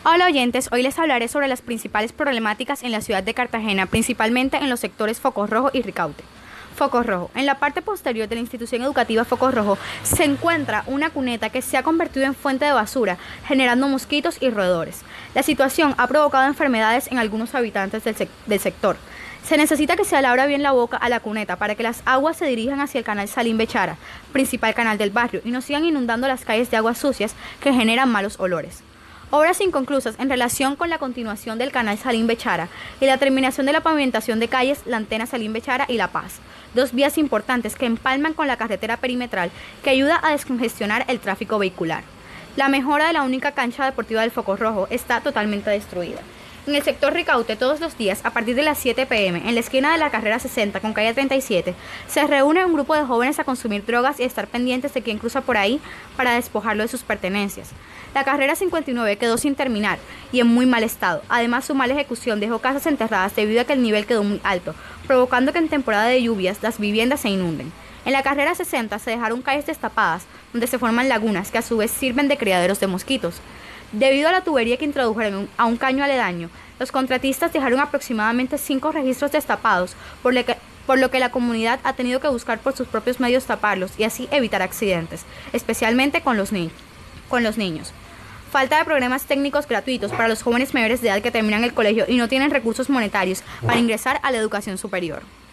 Hola oyentes, hoy les hablaré sobre las principales problemáticas en la ciudad de Cartagena, principalmente en los sectores Focos Rojo y Ricaute. Focos Rojo. En la parte posterior de la institución educativa Focos Rojo se encuentra una cuneta que se ha convertido en fuente de basura, generando mosquitos y roedores. La situación ha provocado enfermedades en algunos habitantes del sector. Se necesita que se le abra bien la boca a la cuneta para que las aguas se dirijan hacia el canal Salín Bechara, principal canal del barrio, y no sigan inundando las calles de aguas sucias que generan malos olores. Obras inconclusas en relación con la continuación del canal Salín Bechara y la terminación de la pavimentación de calles La Antena Salín Bechara y La Paz, dos vías importantes que empalman con la carretera perimetral que ayuda a descongestionar el tráfico vehicular. La mejora de la única cancha deportiva del Focos Rojo está totalmente destruida. En el sector Ricaute, todos los días, a partir de las 7 p.m., en la esquina de la carrera 60 con calle 37, se reúne un grupo de jóvenes a consumir drogas y a estar pendientes de quien cruza por ahí para despojarlo de sus pertenencias. La carrera 59 quedó sin terminar y en muy mal estado. Además, su mala ejecución dejó casas enterradas debido a que el nivel quedó muy alto, provocando que en temporada de lluvias las viviendas se inunden. En la carrera 60 se dejaron calles destapadas, donde se forman lagunas que a su vez sirven de criaderos de mosquitos. Debido a la tubería que introdujeron a un caño aledaño, los contratistas dejaron aproximadamente 5 registros destapados, por lo que la comunidad ha tenido que buscar por sus propios medios taparlos y así evitar accidentes, especialmente con los niños. Falta de programas técnicos gratuitos para los jóvenes mayores de edad que terminan el colegio y no tienen recursos monetarios para ingresar a la educación superior.